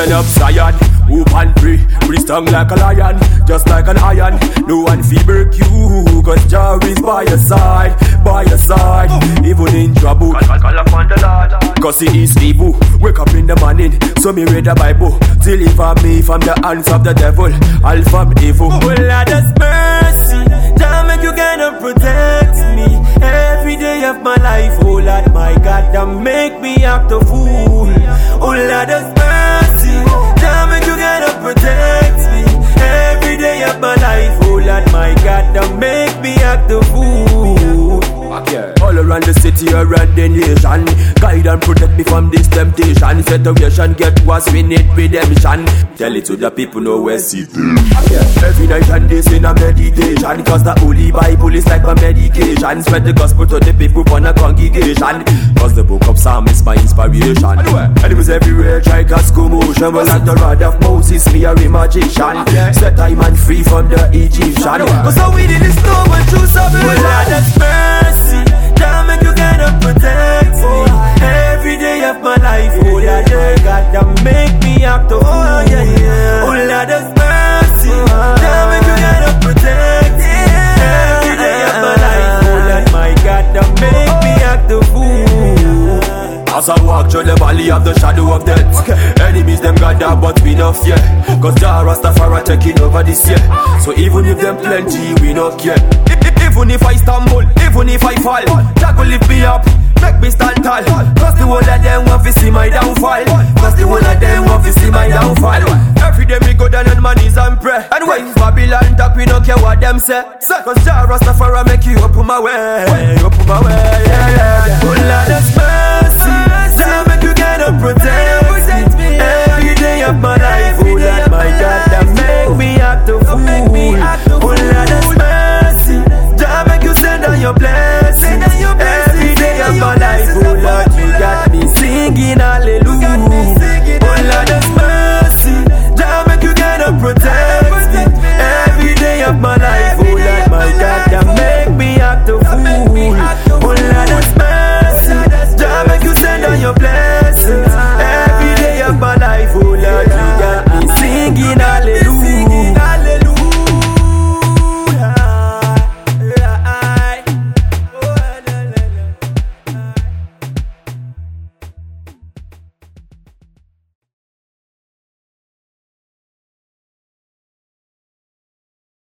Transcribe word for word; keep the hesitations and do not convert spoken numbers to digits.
enough Zion. Hope and pray, pretty strong like a lion, just like an iron. No one fever you, cause Jah is by your side, by your side. Even in trouble, call, call upon the Lord, cause he is able. Wake up in the morning, so me read the Bible. Deliver me from the hands of the devil, all from evil. Oh Lord, has mercy, Jah make you gonna protect me every day of my life. Oh Lord, my God, that make me act a fool. Oh Lord, has mercy, Jah make you gonna protect me every day of my life. Oh Lord, my God, that make me act a fool. Okay. All around the city, around the nation, guide and protect me from this temptation. Situation get worse, we need redemption. Tell it to the people nowhere see them. Yeah. Every night and day in a meditation, cause the Holy Bible is like my medication. Spread the gospel to the people from a congregation, cause the book of Psalms is my inspiration. Enemies everywhere try cause commotion, but like the rod of Moses, me a magician. Set I man free from the Egyptian, cause how we did this no one choose something. Well, Lord, that's mercy, Jah make you gonna protect me every day of my life. Oh Lord, yeah, God, that make me act a fool. Oh yeah, yeah. Oh Lord, that's mercy, Jah make you gonna protect me every day of my life. Oh Lord, my God, that make me act a fool. As I walk through the valley of the shadow of death, okay. Enemies them gather but we not fear, cause Jah Rastafari taking over this year. So even if them plenty, we not care. Even if I stumble, even if I fall, Jah will lift me up, make me stand tall. Cause the whole of them want to see my downfall, cause the whole of them want to see my downfall. Every day me go down on my knees and pray, and when Babylon talk, we don't care what them say. Cause Jah Rastafari make you open my way, open my way, yeah, yeah, yeah.